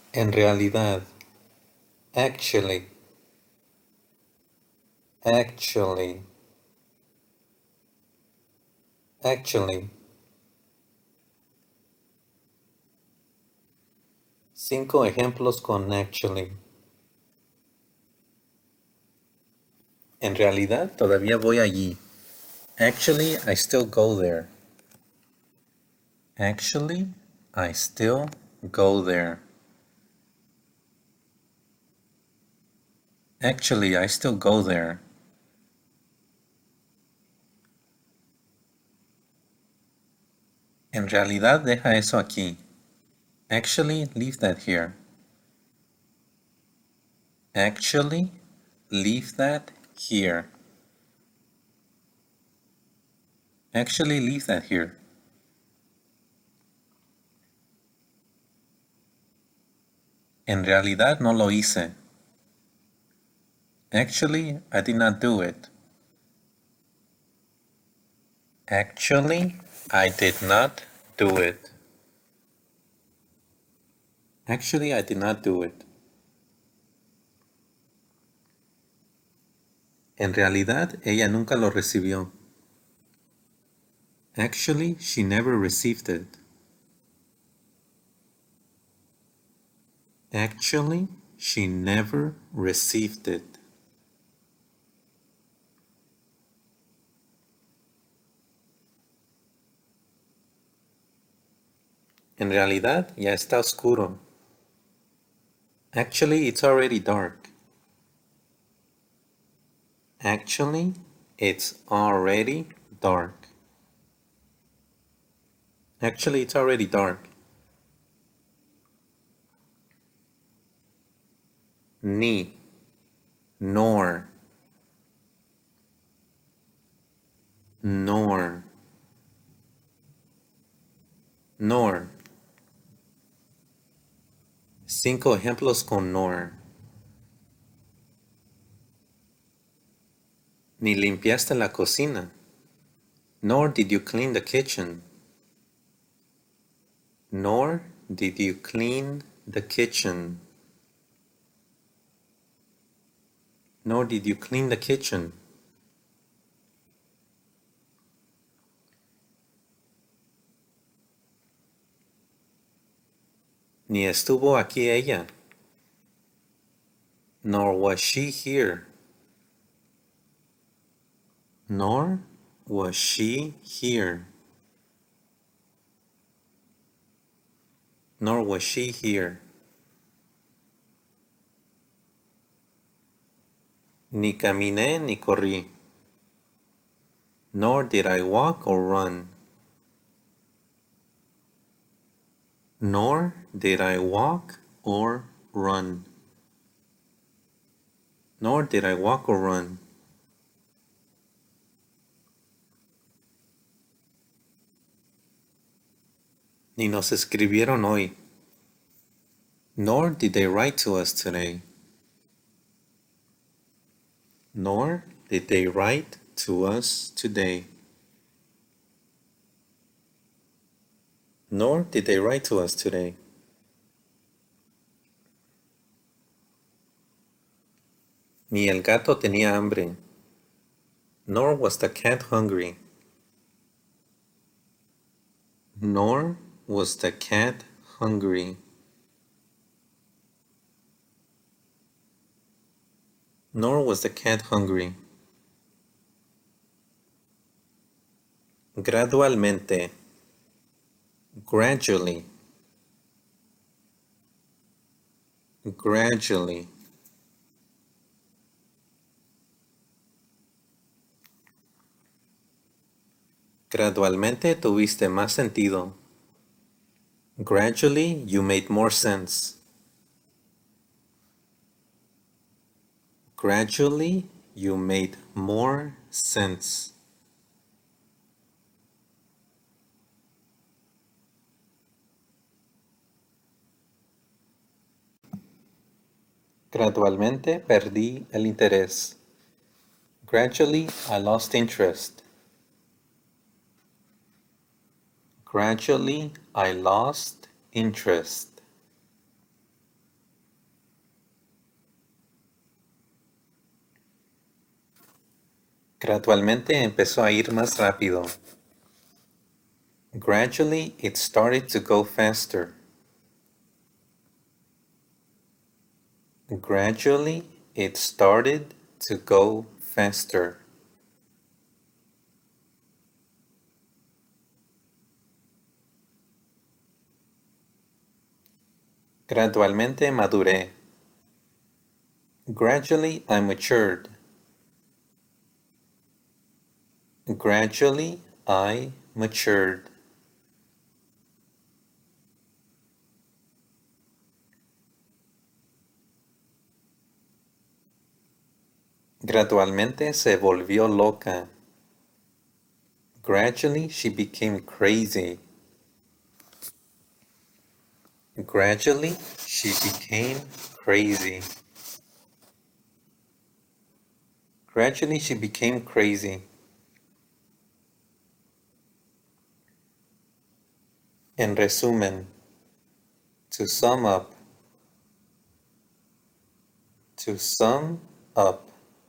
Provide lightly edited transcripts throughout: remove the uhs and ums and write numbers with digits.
En realidad. Actually. Actually. Actually. 5 ejemplos con actually. En realidad todavía voy allí. Actually, I still go there. Actually, I still go there. Actually, I still go there. En realidad deja eso aquí. Actually, leave that here. Actually, leave that here. Actually, leave that here. En realidad no lo hice. Actually, I did not do it. Actually, I did not do it. Actually, I did not do it. En realidad, ella nunca lo recibió. Actually, she never received it. Actually, she never received it. En realidad, ya está oscuro. Actually, it's already dark. Actually, it's already dark. Actually, it's already dark. Ni, nor, nor, nor. 5 ejemplos con nor. Ni limpiaste la cocina. Nor did you clean the kitchen. Nor did you clean the kitchen. Nor did you clean the kitchen. Ni estuvo aquí ella. Nor was she here. Nor was she here. Nor was she here. Ni caminé ni corrí. Nor did I walk or run. Nor did I walk or run. Nor did I walk or run. Ni nos escribieron hoy. Nor did they write to us today. Nor did they write to us today. Nor did they write to us today. Ni el gato tenía hambre. Nor was the cat hungry. Nor was the cat hungry. Nor was the cat hungry. Gradualmente. Gradually. Gradually. Gradualmente tuviste más sentido. Gradually you made more sense. Gradually you made more sense. Gradualmente perdí el interés. Gradually I lost interest. Gradually I lost interest. Gradualmente empezó a ir más rápido. Gradually it started to go faster. Gradually it started to go faster. Gradualmente maduré. Gradually I matured. Gradually I matured. Gradualmente se volvió loca. Gradually she became crazy. Gradually she became crazy. Gradually she became crazy. En resumen, to sum up. To sum up.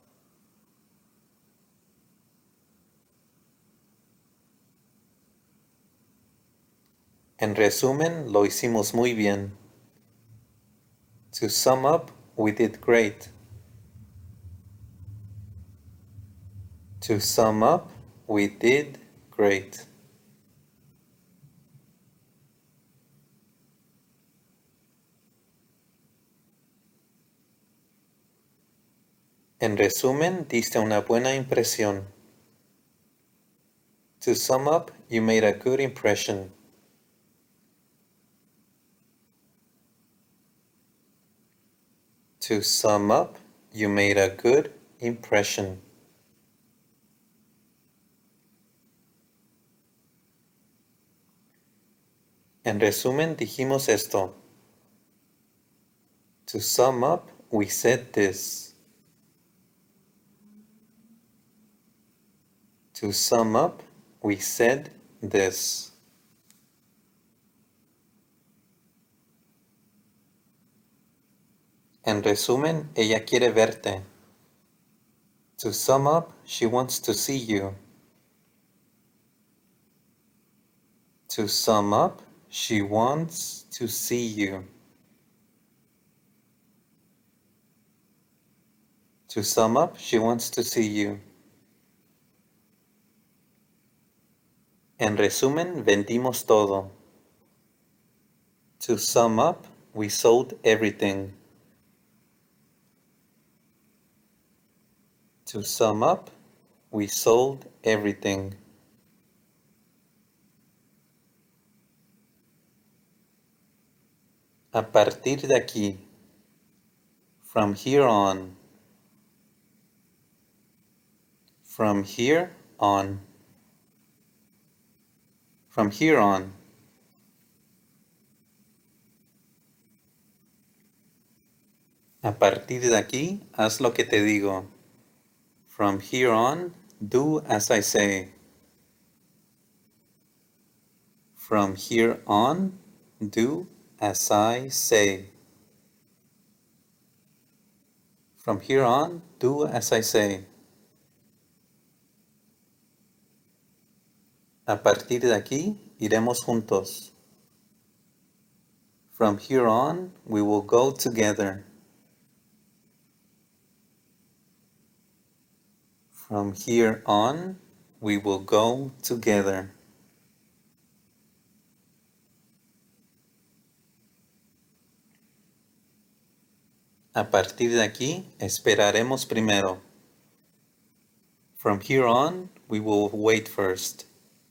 En resumen, lo hicimos muy bien. To sum up, we did great. To sum up, we did great. En resumen, diste una buena impresión. To sum up, you made a good impression. To sum up, you made a good impression. En resumen, dijimos esto. To sum up, we said this. To sum up, we said this. En resumen, ella quiere verte. To sum up, she wants to see you. To sum up, she wants to see you. To sum up, she wants to see you. En resumen, vendimos todo. To sum up, we sold everything. To sum up, we sold everything. A partir de aquí, from here on, from here on, from here on. A partir de aquí, haz lo que te digo. From here on, do as I say. From here on, do as I say. From here on, do as I say. A partir de aquí, iremos juntos. From here on, we will go together. From here on, we will go together. A partir de aquí, esperaremos primero. From here on, we will wait first.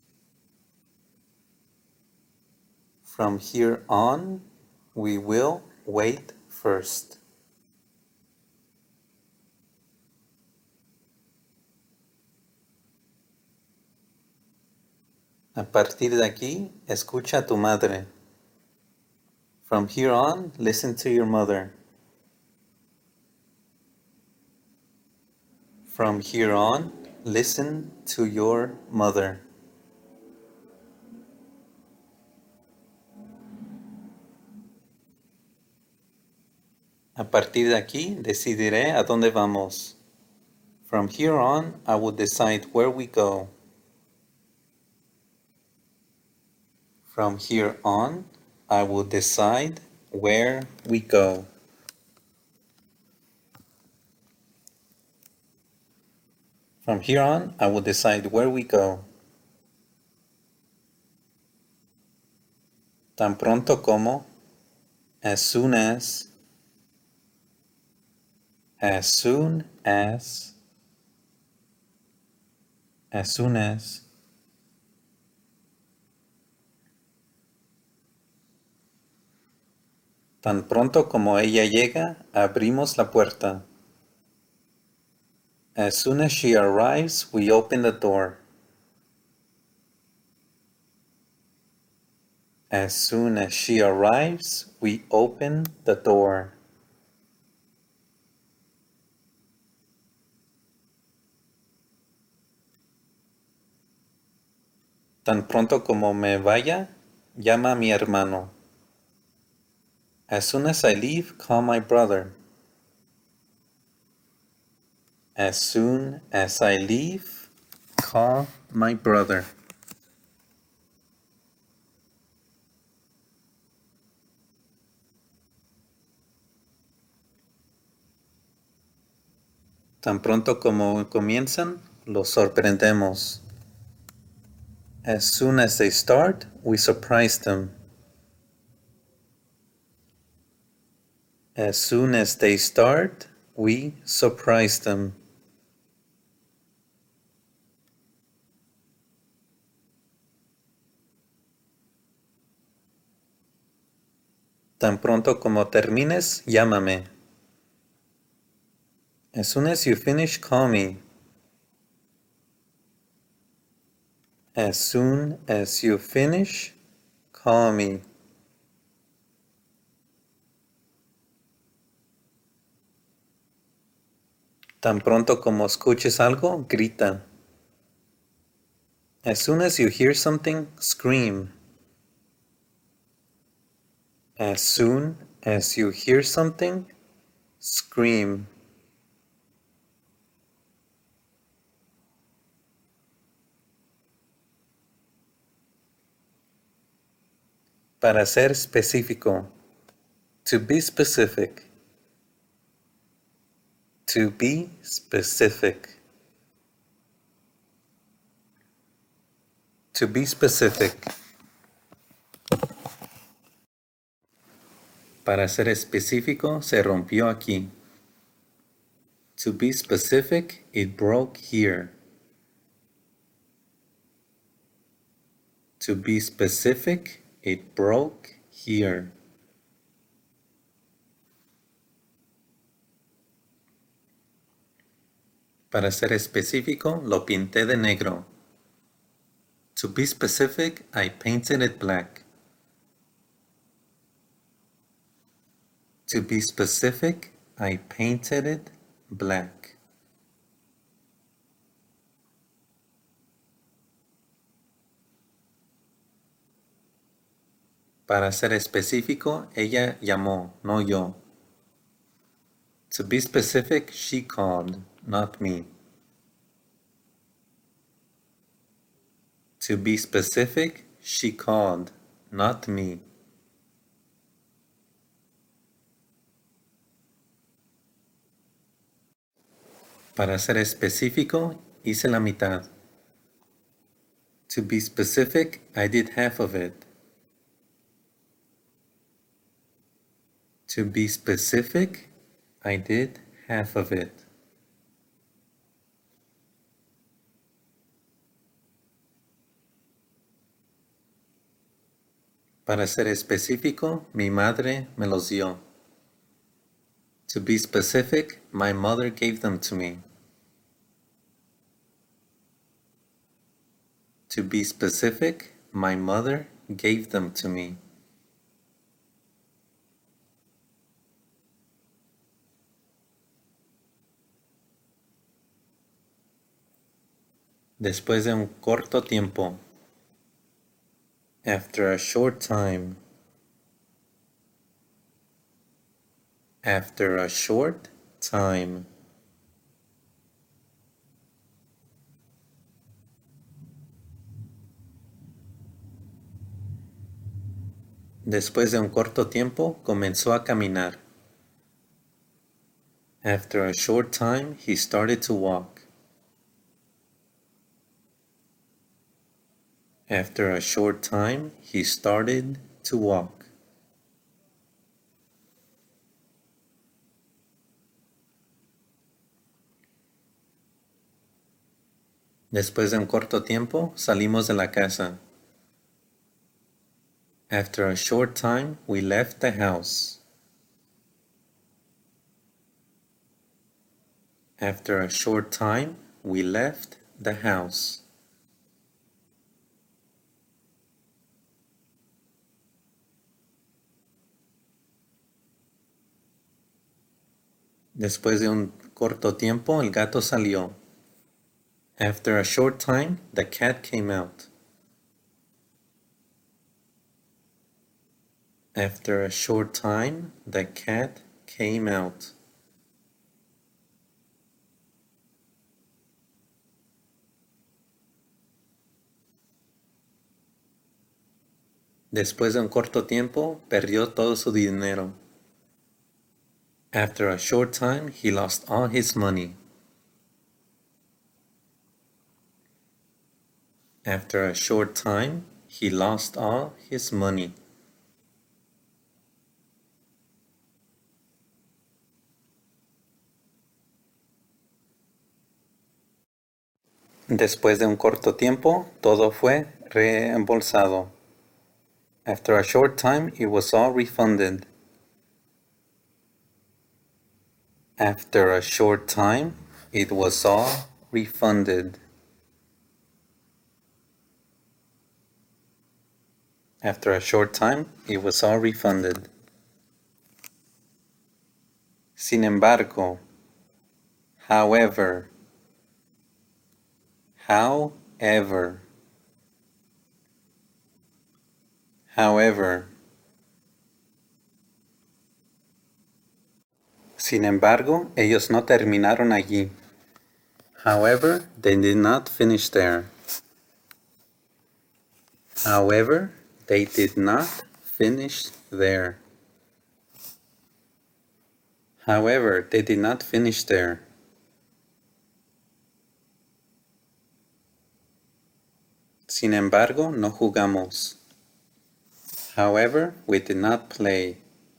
From here on, we will wait first. A partir de aquí, escucha a tu madre. From here on, listen to your mother. From here on, listen to your mother. A partir de aquí, decidiré a dónde vamos. From here on, I will decide where we go. From here on, I will decide where we go. From here on, I will decide where we go. Tan pronto como, as soon as, as soon as, as soon as. Tan pronto como ella llega, abrimos la puerta. As soon as she arrives, we open the door. As soon as she arrives, we open the door. Tan pronto como me vaya, llama a mi hermano. As soon as I leave, call my brother. As soon as I leave, call my brother. Tan pronto como comienzan, los sorprendemos. As soon as they start, we surprise them. As soon as they start, we surprise them. Tan pronto como termines, llámame. As soon as you finish, call me. As soon as you finish, call me. Tan pronto como escuches algo, grita. As soon as you hear something, scream. As soon as you hear something, scream. Para ser específico. To be specific. To be specific. To be specific. Para ser específico, se rompió aquí. To be specific, it broke here. To be specific, it broke here. Para ser específico, lo pinté de negro. To be specific, I painted it black. To be specific, I painted it black. Para ser específico, ella llamó, no yo. To be specific, she called, not me. To be specific, she called, not me. Para ser específico, hice la mitad. To be specific, I did half of it. To be specific, I did half of it. Para ser específico, mi madre me los dio. To be specific, my mother gave them to me. To be specific, my mother gave them to me. Después de un corto tiempo. After a short time. After a short time. Después de un corto tiempo, comenzó a caminar. After a short time, he started to walk. After a short time, he started to walk. Después de un corto tiempo, salimos de la casa. After a short time, we left the house. After a short time, we left the house. Después de un corto tiempo, el gato salió. After a short time, the cat came out. After a short time, the cat came out. Después de un corto tiempo, perdió todo su dinero. After a short time, he lost all his money. After a short time, he lost all his money. Después de un corto tiempo, todo fue reembolsado. After a short time, it was all refunded. After a short time, it was all refunded. After a short time, it was all refunded. Sin embargo, however, however, however. Sin embargo, ellos no terminaron allí. However, they did not finish there. However, they did not finish there. However, they did not finish there. Sin embargo, no jugamos. However, we did not play.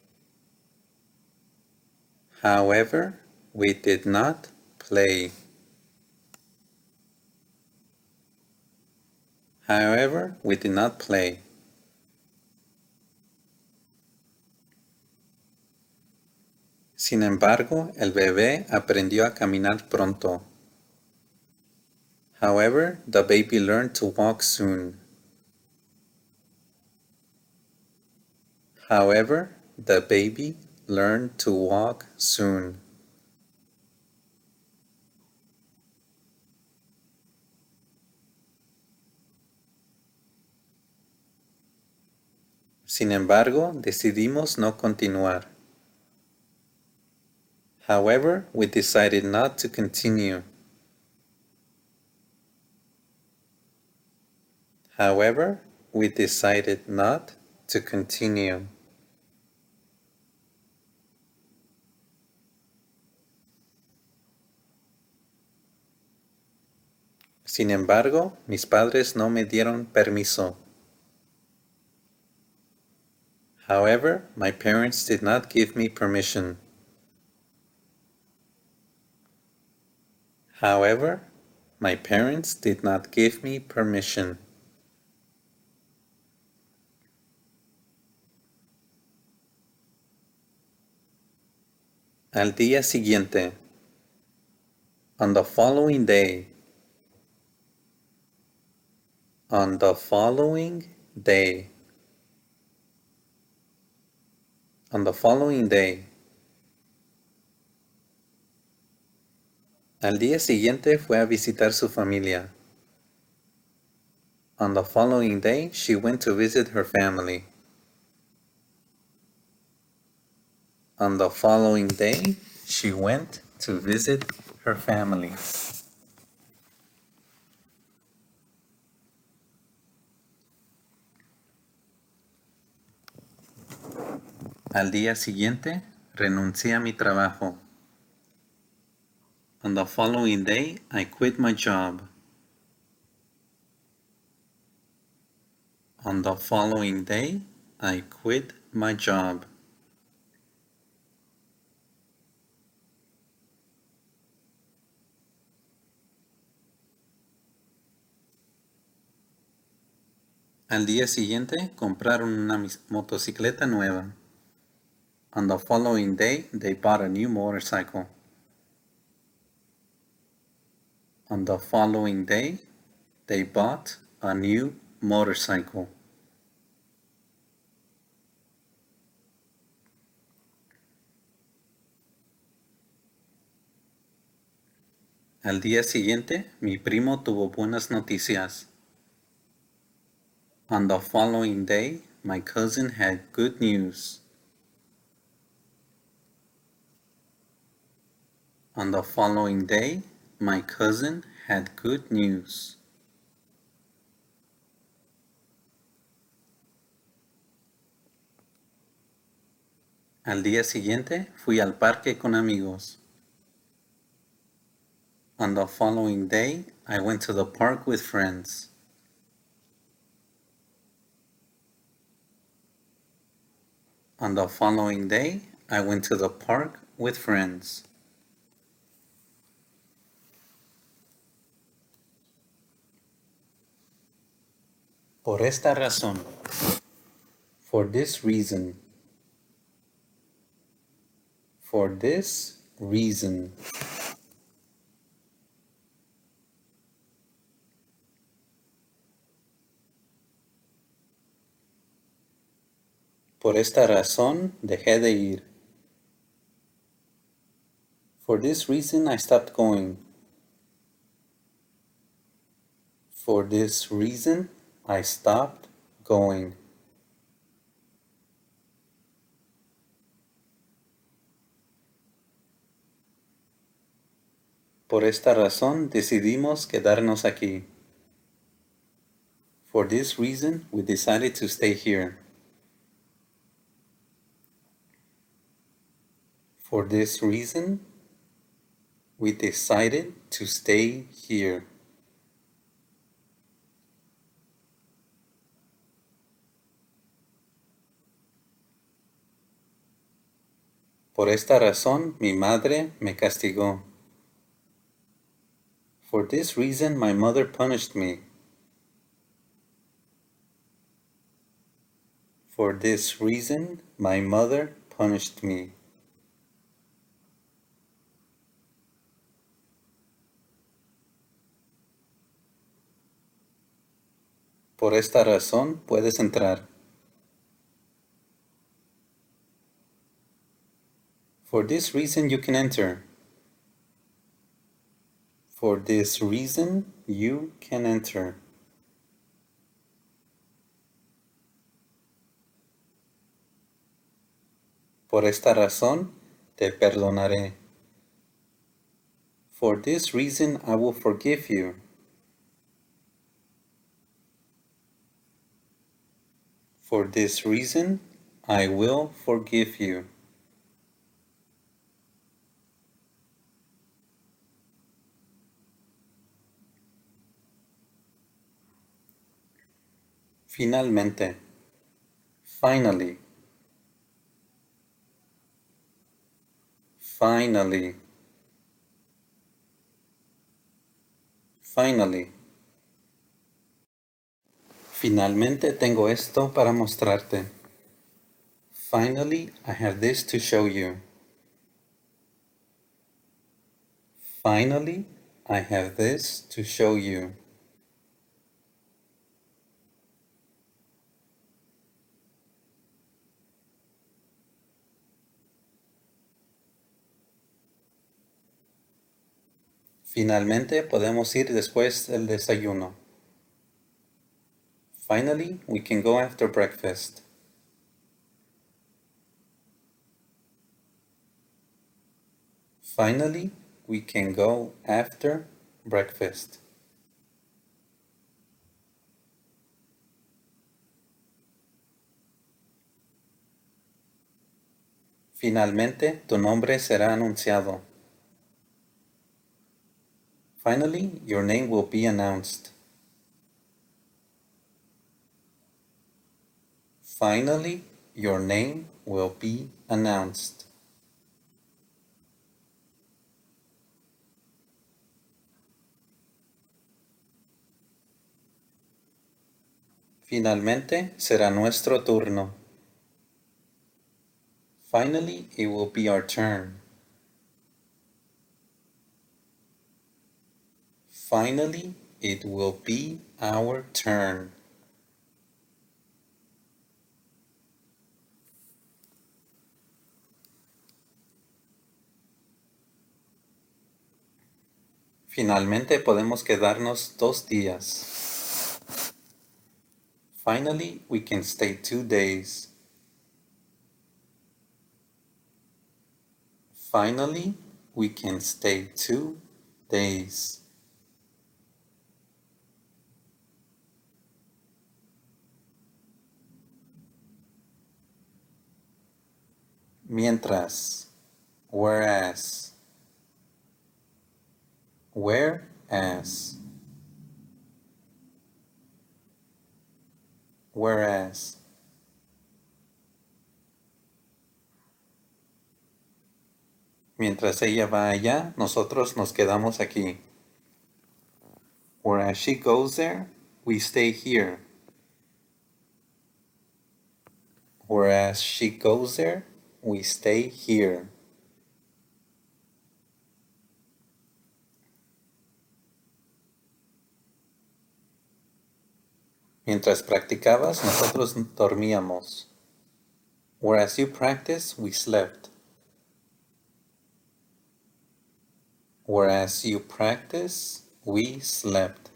However, we did not play. However, we did not play. Sin embargo, el bebé aprendió a caminar pronto. However, the baby learned to walk soon. However, the baby learned to walk soon. Sin embargo, decidimos no continuar. However, we decided not to continue. However, we decided not to continue. Sin embargo, mis padres no me dieron permiso. However, my parents did not give me permission. However, my parents did not give me permission. Al día siguiente. On the following day. On the following day. On the following day. Al día siguiente fue a visitar su familia. On the following day, she went to visit her family. On the following day, she went to visit her family. Al día siguiente, renuncié a mi trabajo. On the following day, I quit my job. On the following day, I quit my job. Al día siguiente, compraron una motocicleta nueva. On the following day, they bought a new motorcycle. On the following day, they bought a new motorcycle. Al día siguiente, mi primo tuvo buenas noticias. On the following day, my cousin had good news. On the following day, my cousin had good news. Al día siguiente, fui al parque con amigos. On the following day, I went to the park with friends. On the following day, I went to the park with friends. Por esta razón. For this reason. For this reason. Por esta razón dejé de ir. For this reason I stopped going. For this reason I stopped going. Por esta razón decidimos quedarnos aquí. For this reason we decided to stay here. For this reason we decided to stay here. Por esta razón mi madre me castigó. For this reason my mother punished me. For this reason my mother punished me. Por esta razón puedes entrar. For this reason you can enter. For this reason you can enter. Por esta razón te perdonaré. For this reason I will forgive you. For this reason I will forgive you. Finalmente. Finally. Finally. Finally. Finalmente tengo esto para mostrarte. Finally, I have this to show you. Finally, I have this to show you. Finalmente podemos ir después del desayuno. Finally, we can go after breakfast. Finally, we can go after breakfast. Finalmente, tu nombre será anunciado. Finally, your name will be announced. Finally, your name will be announced. Finalmente, será nuestro turno. Finally, it will be our turn. Finally, it will be our turn. Finalmente podemos quedarnos 2 días. Finally, we can stay 2 days. Finally, we can stay 2 days. Mientras, whereas, whereas, whereas. Mientras ella va allá, nosotros nos quedamos aquí. Whereas she goes there, we stay here. Whereas she goes there, we stay here. Mientras practicabas, nosotros dormíamos. Whereas you practice, we slept. Whereas you practice, we slept.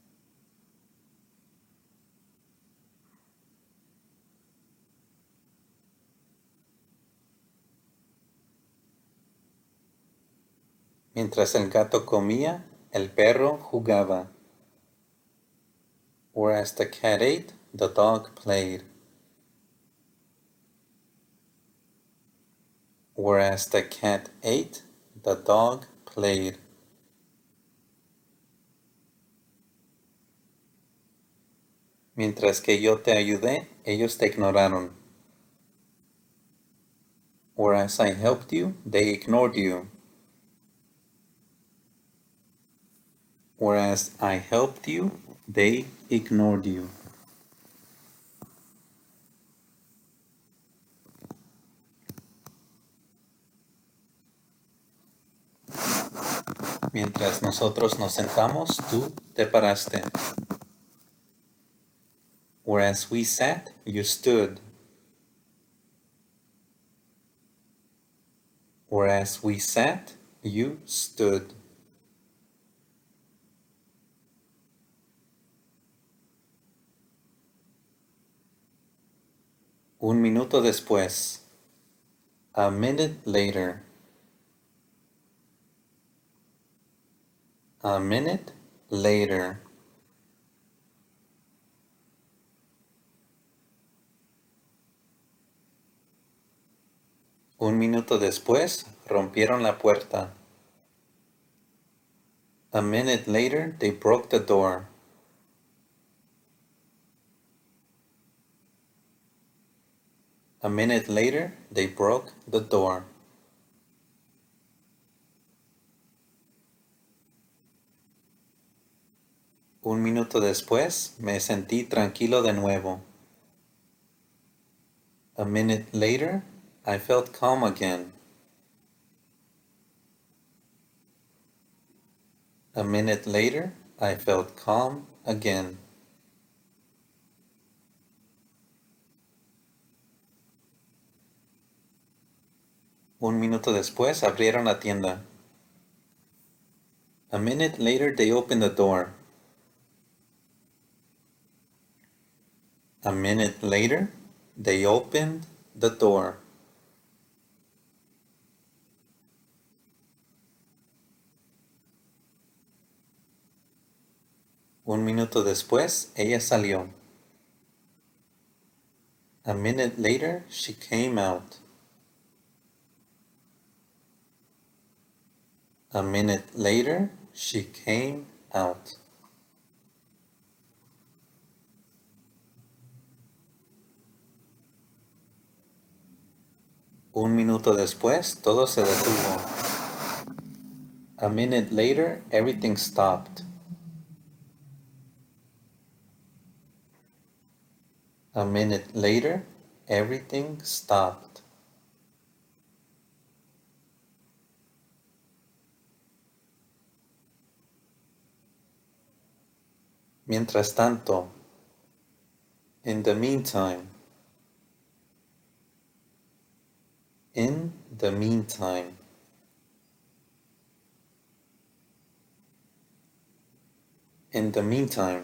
Mientras el gato comía, el perro jugaba. Whereas the cat ate, the dog played. Whereas the cat ate, the dog played. Mientras que yo te ayudé, ellos te ignoraron. Whereas I helped you, they ignored you. Whereas I helped you, they ignored you. Mientras nosotros nos sentamos, tú te paraste. Whereas we sat, you stood. Whereas we sat, you stood. Un minuto después. A minute later. A minute later. Un minuto después, rompieron la puerta. A minute later, they broke the door. A minute later, they broke the door. Un minuto después, me sentí tranquilo de nuevo. A minute later, I felt calm again. A minute later, I felt calm again. Un minuto después, abrieron la tienda. A minute later, they opened the door. A minute later, they opened the door. Un minuto después, ella salió. A minute later, she came out. A minute later, she came out. Un minuto después, todo se detuvo. A minute later, everything stopped. A minute later, everything stopped. Mientras tanto, in the meantime, in the meantime, in the meantime.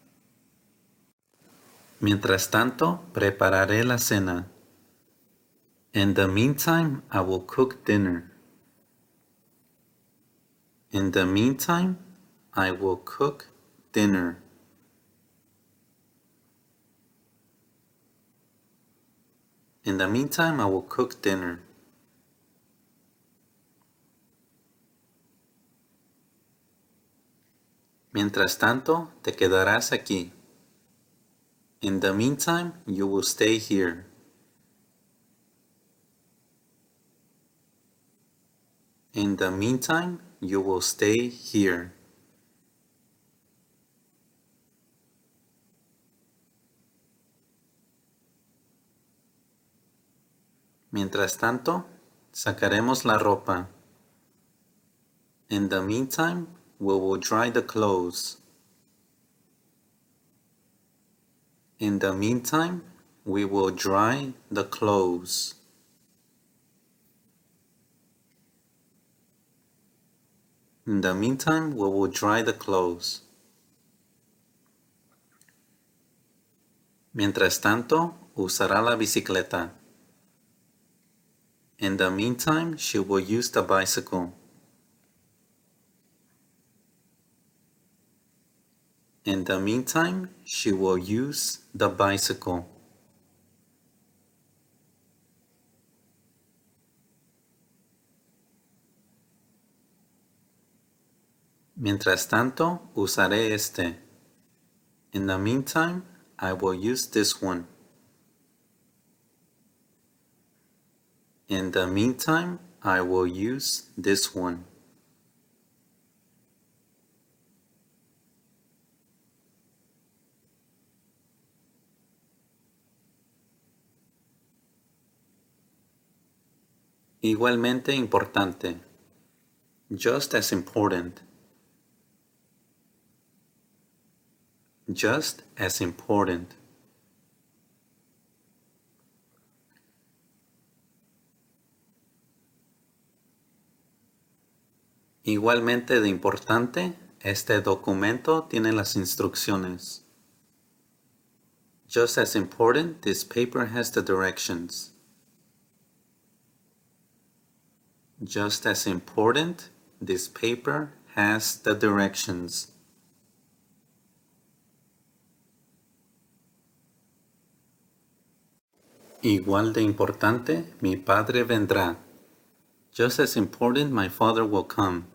Mientras tanto, prepararé la cena. In the meantime, I will cook dinner. In the meantime, I will cook dinner. In the meantime, I will cook dinner. Mientras tanto, te quedarás aquí. In the meantime, you will stay here. In the meantime, you will stay here. Mientras tanto, sacaremos la ropa. In the meantime, we will dry the clothes. In the meantime, we will dry the clothes. In the meantime, we will dry the clothes. Mientras tanto, usará la bicicleta. In the meantime, she will use the bicycle. In the meantime, she will use the bicycle. Mientras tanto, usaré este. In the meantime, I will use this one. In the meantime, I will use this one. Igualmente importante. Just as important. Just as important. Igualmente de importante, este documento tiene las instrucciones. Just as important, this paper has the directions. Just as important, this paper has the directions. Igual de importante, mi padre vendrá. Just as important, my father will come.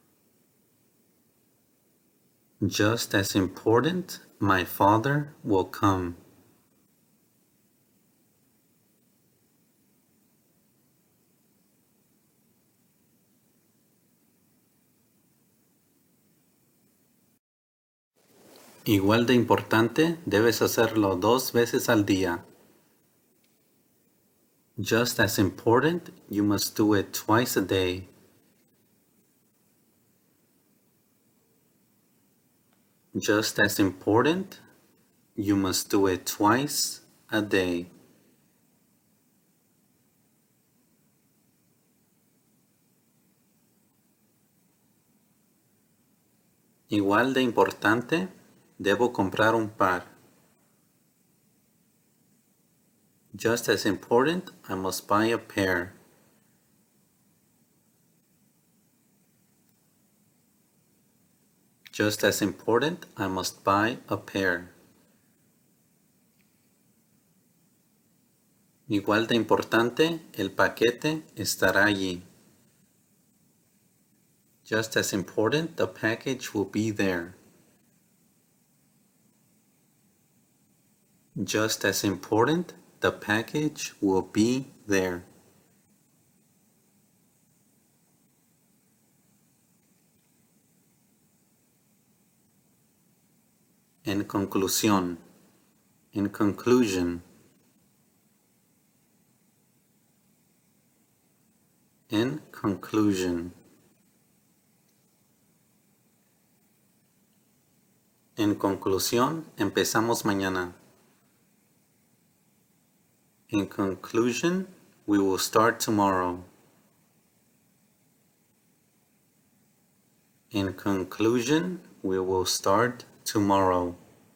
Just as important, my father will come. Igual de importante, debes hacerlo 2 veces al día. Just as important, you must do it twice a day. Just as important, you must do it twice a day. Igual de importante, debo comprar un par. Just as important, I must buy a pair. Just as important, I must buy a pair. Igual de importante, el paquete estará allí. Just as important, the package will be there. Just as important, the package will be there. En conclusión, in conclusion, in conclusion. En conclusión, empezamos mañana. In conclusion, we will start tomorrow. In conclusion, we will start tomorrow.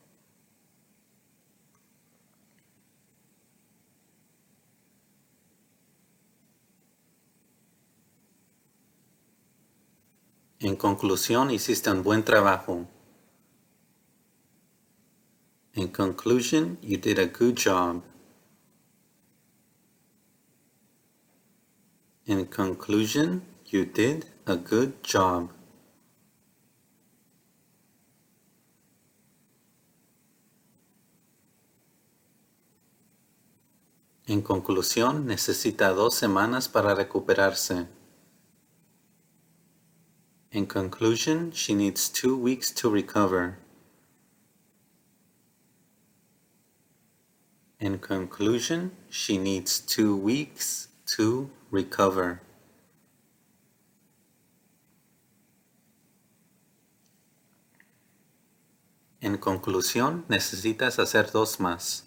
En conclusión, hiciste un buen trabajo. In conclusion, you did a good job. In conclusion, you did a good job. En conclusión, necesita 2 semanas para recuperarse. In conclusion, she needs 2 weeks to recover. In conclusion, she needs 2 weeks to recover. En conclusión, necesitas hacer 2 más.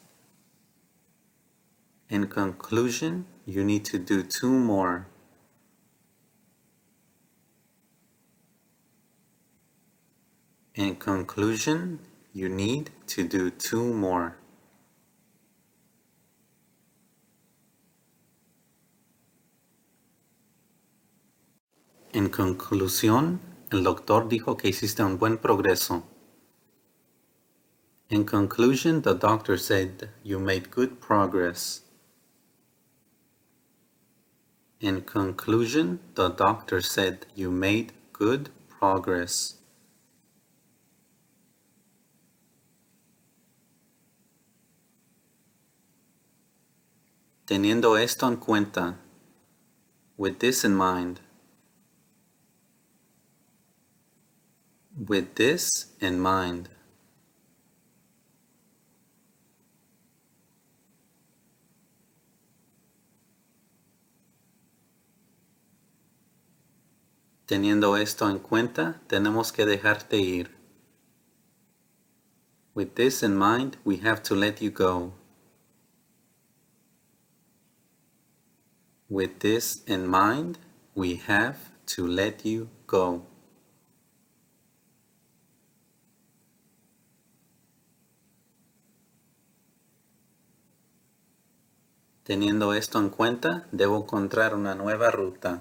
In conclusion, you need to do 2 more. In conclusion, you need to do 2 more. En conclusión, el doctor dijo que hiciste un buen progreso. In conclusion, the doctor said you made good progress. In conclusion, the doctor said you made good progress. Teniendo esto en cuenta, with this in mind, with this in mind, teniendo esto en cuenta, tenemos que dejarte ir. With this in mind, we have to let you go. With this in mind, we have to let you go. Teniendo esto en cuenta, debo encontrar una nueva ruta.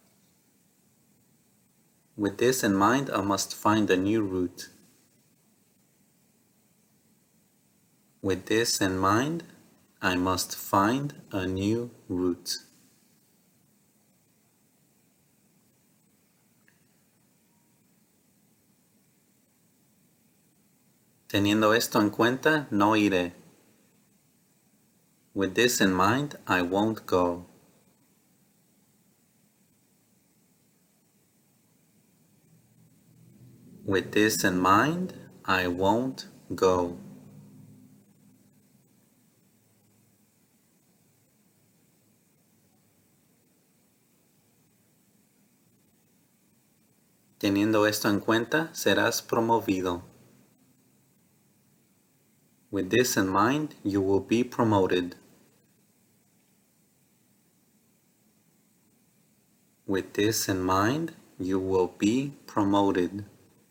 With this in mind, I must find a new route. With this in mind, I must find a new route. Teniendo esto en cuenta, no iré. With this in mind, I won't go. With this in mind, I won't go. Teniendo esto en cuenta, serás promovido. With this in mind, you will be promoted. With this in mind, you will be promoted.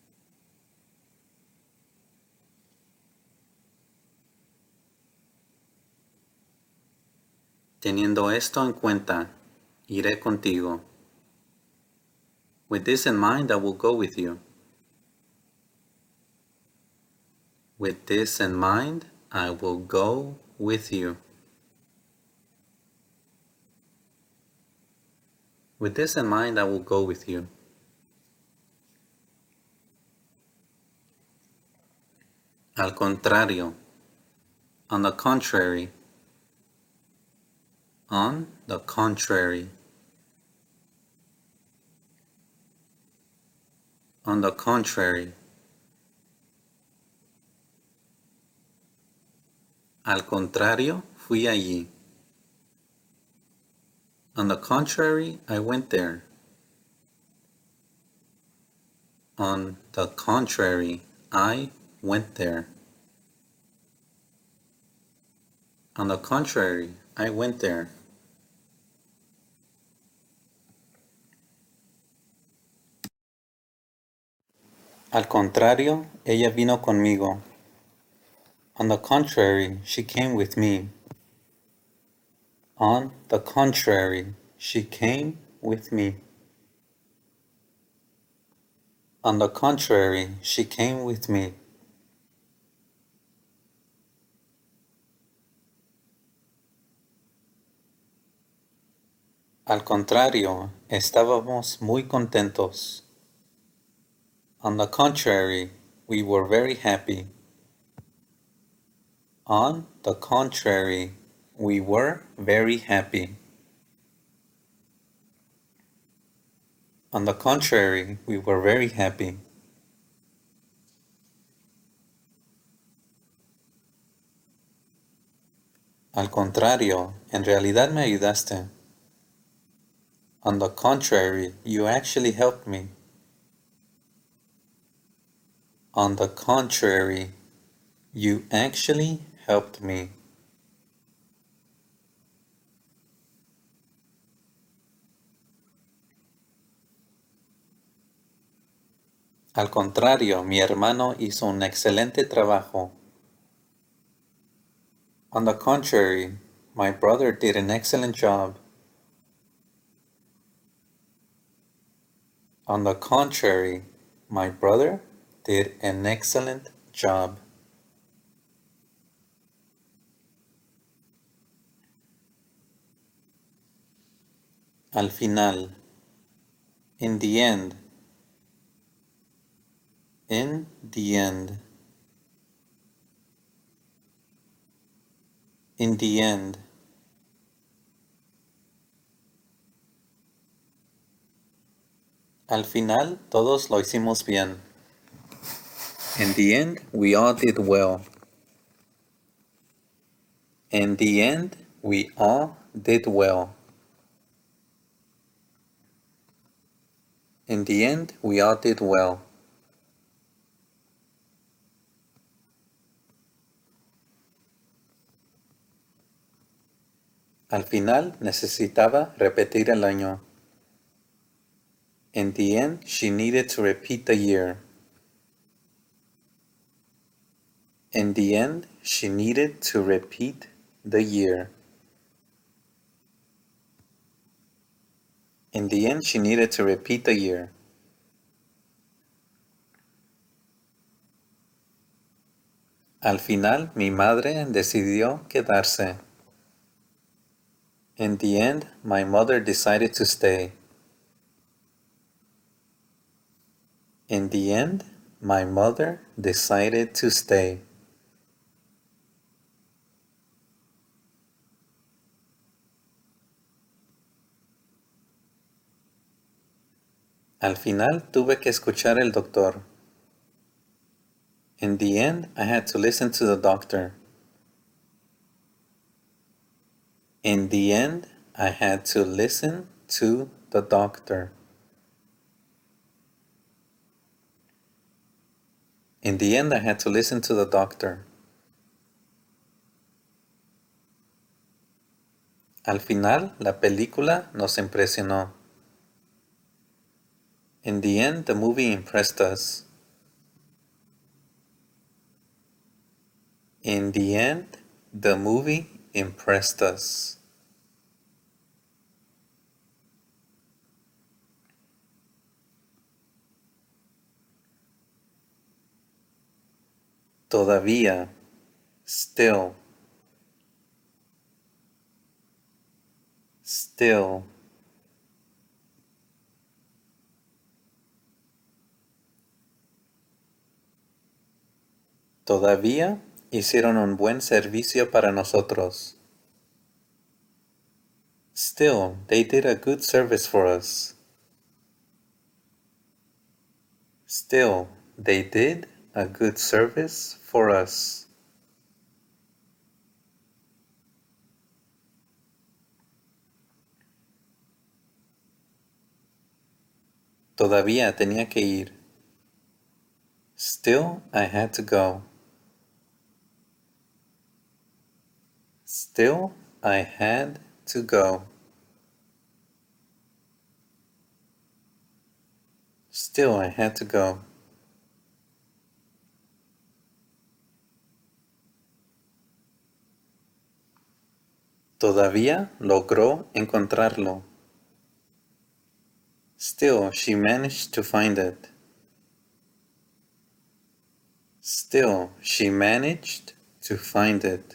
Teniendo esto en cuenta, iré contigo. With this in mind, I will go with you. With this in mind, I will go with you. With this in mind, I will go with you. Al contrario. On the contrary. On the contrary. On the contrary. Al contrario, fui allí. On the contrary, I went there. On the contrary, I went there. On the contrary, I went there. Al contrario, ella vino conmigo. On the contrary, she came with me. On the contrary, she came with me. On the contrary, she came with me. Al contrario, estábamos muy contentos. On the contrary, we were very happy. On the contrary, we were very happy. On the contrary, we were very happy. Al contrario, en realidad me ayudaste. On the contrary, you actually helped me. On the contrary, you actually helped me. Al contrario, mi hermano hizo un excelente trabajo. On the contrary, my brother did an excellent job. On the contrary, my brother did an excellent job. Al final. In the end. In the end. In the end. Al final, todos lo hicimos bien. In the end, we all did well. In the end, we all did well. In the end, we all did well. Al final, necesitaba repetir el año. In the end, she needed to repeat the year. In the end, she needed to repeat the year. In the end, she needed to repeat the year. Al final, mi madre decidió quedarse. In the end, my mother decided to stay. In the end, my mother decided to stay. Al final, tuve que escuchar al doctor. In the end, I had to listen to the doctor. In the end, I had to listen to the doctor. In the end, I had to listen to the doctor. Al final, la película nos impresionó. In the end, the movie impressed us. In the end, the movie impressed us. Todavía, still, still. Todavía hicieron un buen servicio para nosotros. Still, they did a good service for us. Still, they did a good service for us. Todavía tenía que ir. Still, I had to go. Still, I had to go. Still, I had to go. Todavía logró encontrarlo. Still, she managed to find it. Still, she managed to find it.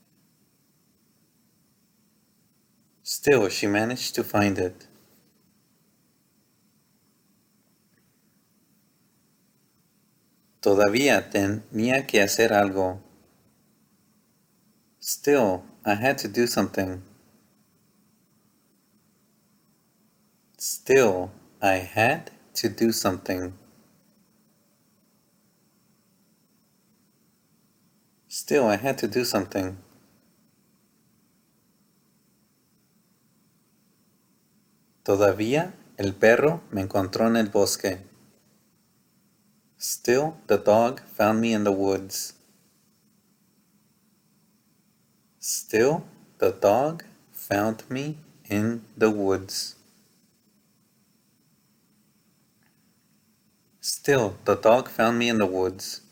Still, she managed to find it. Todavía tenía que hacer algo. Still, I had to do something. Still, I had to do something. Still, I had to do something. Todavía el perro me encontró en el bosque. Still, the dog found me in the woods. Still, the dog found me in the woods. Still, the dog found me in the woods.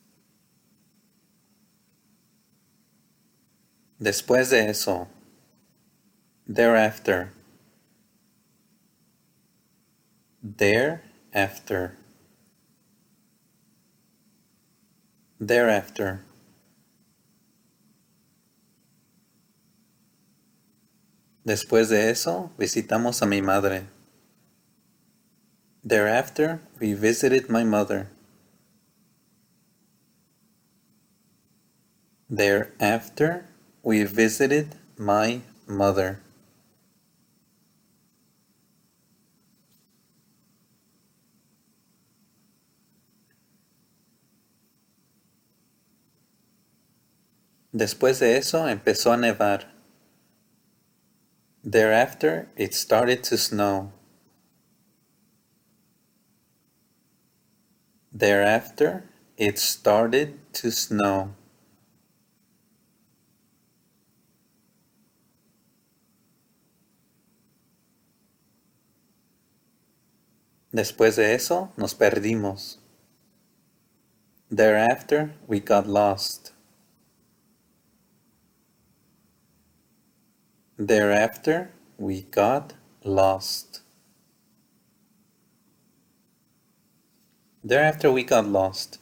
Después de eso. Thereafter. Thereafter. Thereafter. Después de eso, visitamos a mi madre. Thereafter, we visited my mother. Thereafter, we visited my mother. Después de eso, empezó a nevar. Thereafter, it started to snow. Thereafter, it started to snow. Después de eso, nos perdimos. Thereafter, we got lost. Thereafter, we got lost. Thereafter, we got lost.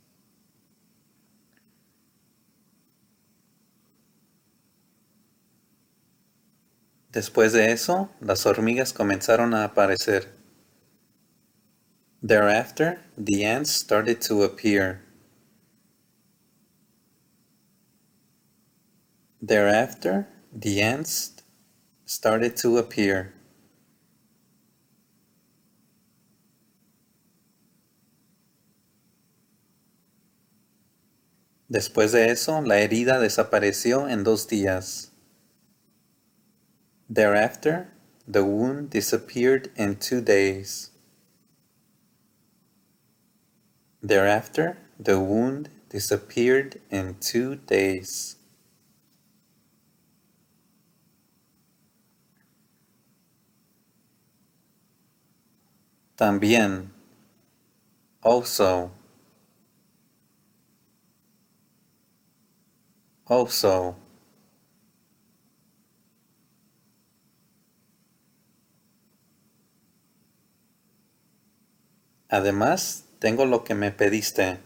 Después de eso, las hormigas comenzaron a aparecer. Thereafter, the ants started to appear. Thereafter, the ants started to appear. Después de eso, la herida desapareció en 2 días. Thereafter, the wound disappeared in 2 days. Thereafter, the wound disappeared in 2 days. También. Also. Also. Además, tengo lo que me pediste.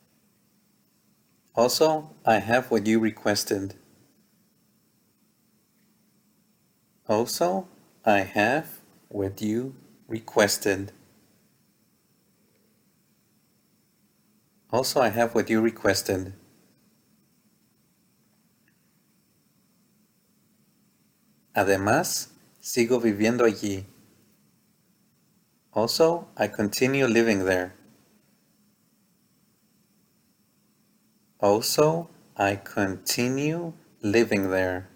Also, I have what you requested. Also, I have what you requested. Also, I have what you requested. Además, sigo viviendo allí. Also, I continue living there. Also, I continue living there.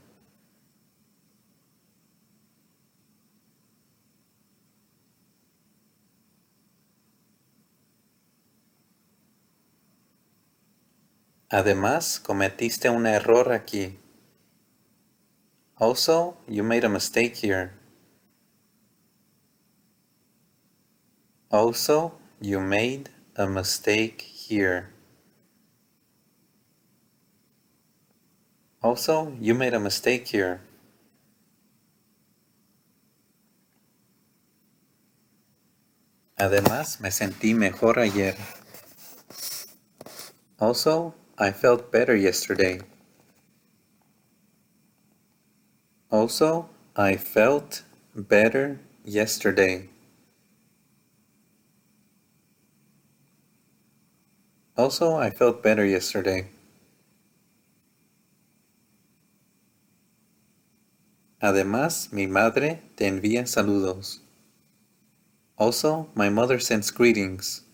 Además, cometiste un error aquí. Also, you made a mistake here. Also, you made a mistake here. Also, you made a mistake here. Además, me sentí mejor ayer. Also, I felt better yesterday. Also, I felt better yesterday. Also, I felt better yesterday. Además, mi madre te envía saludos. Also, my mother sends greetings.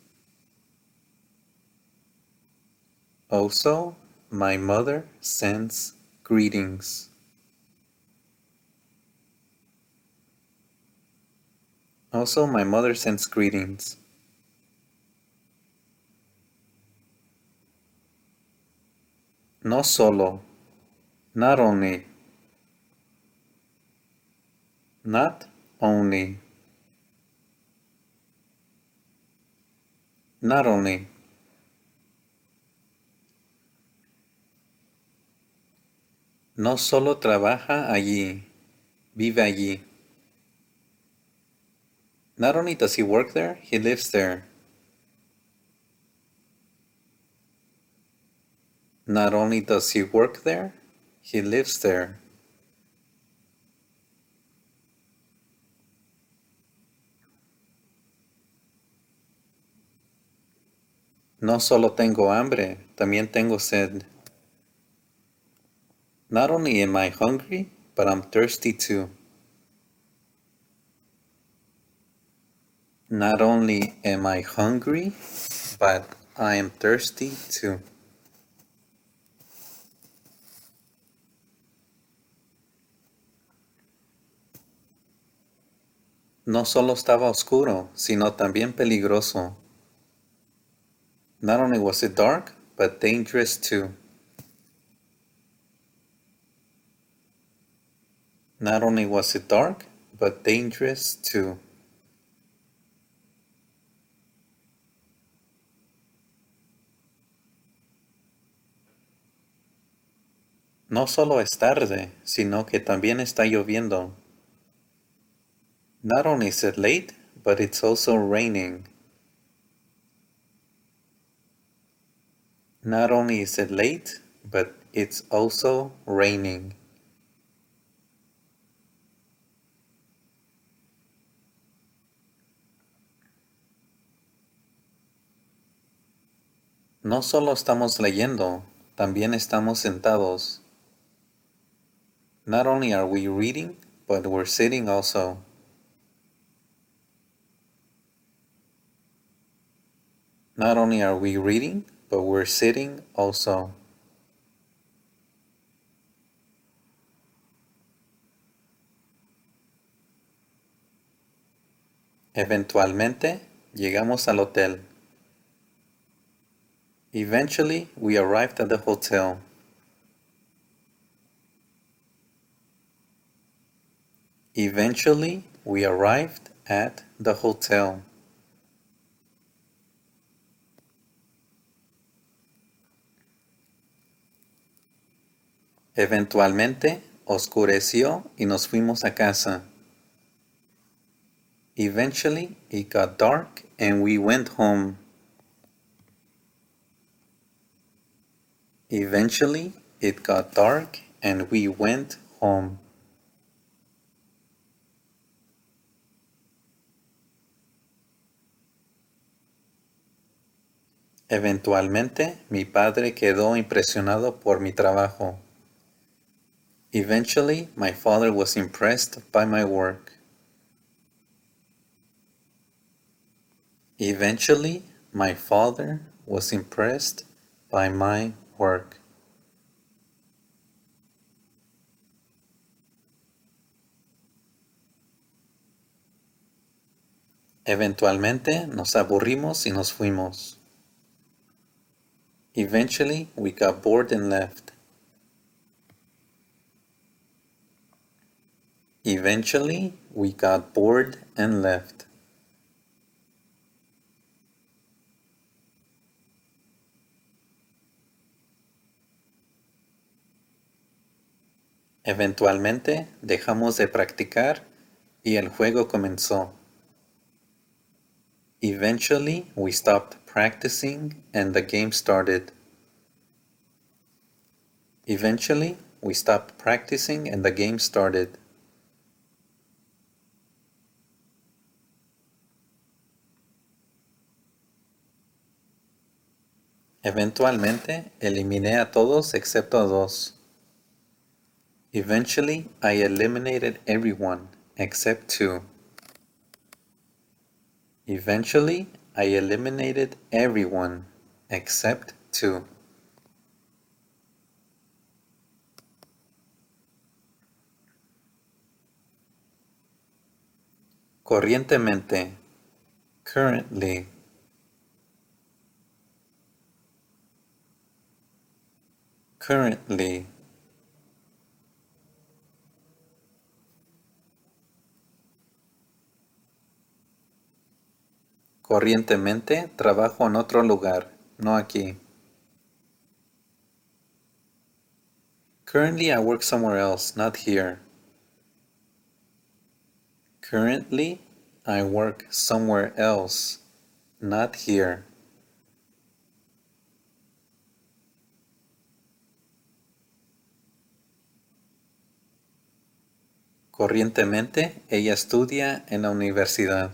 Also, my mother sends greetings. Also, my mother sends greetings. No solo, not only. Not only. Not only. No solo trabaja allí, vive allí. Not only does he work there, he lives there. Not only does he work there, he lives there. No solo tengo hambre, también tengo sed. Not only am I hungry, but I'm thirsty too. Not only am I hungry, but I am thirsty too. No solo estaba oscuro, sino también peligroso. Not only was it dark, but dangerous too. Not only was it dark, but dangerous too. No solo es tarde, sino que también está lloviendo. Not only is it late, but it's also raining. Not only is it late, but it's also raining. No solo estamos leyendo, también estamos sentados. Not only are we reading, but we're sitting also. Not only are we reading, but we're sitting also. Eventualmente, llegamos al hotel. Eventually, we arrived at the hotel. Eventually, we arrived at the hotel. Eventualmente, oscureció y nos fuimos a casa. Eventually, it got dark and we went home. Eventually, it got dark and we went home. Eventualmente, mi padre quedó impresionado por mi trabajo. Eventually, my father was impressed by my work. Eventually, my father was impressed by my work. Eventualmente nos aburrimos y nos fuimos. Eventually, we got bored and left. Eventually, we got bored and left. Eventualmente, dejamos de practicar y el juego comenzó. Eventually, we stopped practicing and the game started. Eventually, we stopped practicing and the game started. Eventualmente, eliminé a todos excepto a dos. Eventually, I eliminated everyone except two. Eventually, I eliminated everyone except two. Corrientemente, currently. Currently. Corrientemente trabajo en otro lugar, no aquí. Currently I work somewhere else, not here. Currently I work somewhere else, not here. Corrientemente ella estudia en la universidad.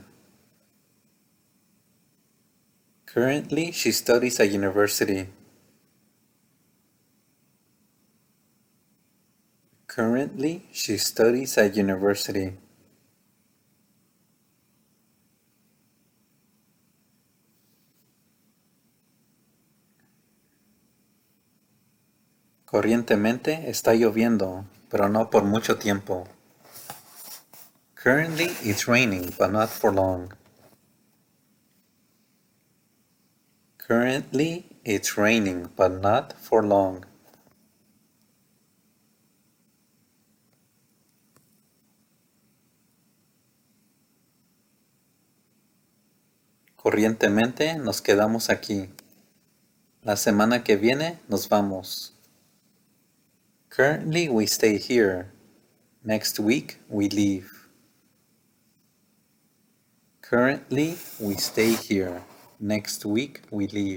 Currently she studies at university. Currently she studies at university. Corrientemente está lloviendo, pero no por mucho tiempo. Currently it's raining, but not for long. Currently it's raining, but not for long. Corrientemente nos quedamos aquí. La semana que viene nos vamos. Currently we stay here. Next week we leave. Currently we stay here. Next week we leave.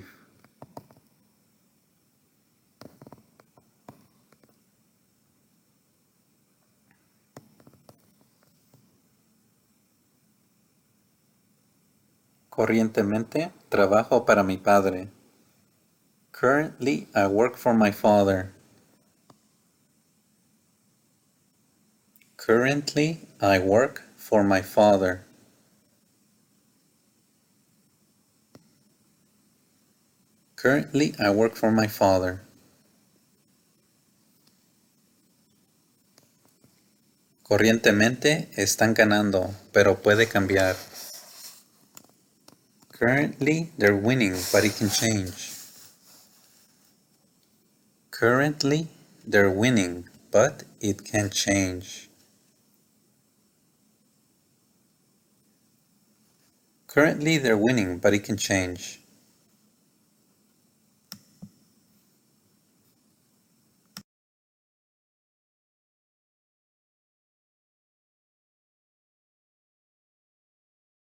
Corrientemente trabajo para mi padre. Currently I work for my father. Currently I work for my father. Currently I work for my father. Corrientemente están ganando, pero puede cambiar. Currently they're winning, but it can change. Currently they're winning, but it can change. Currently they're winning, but it can change.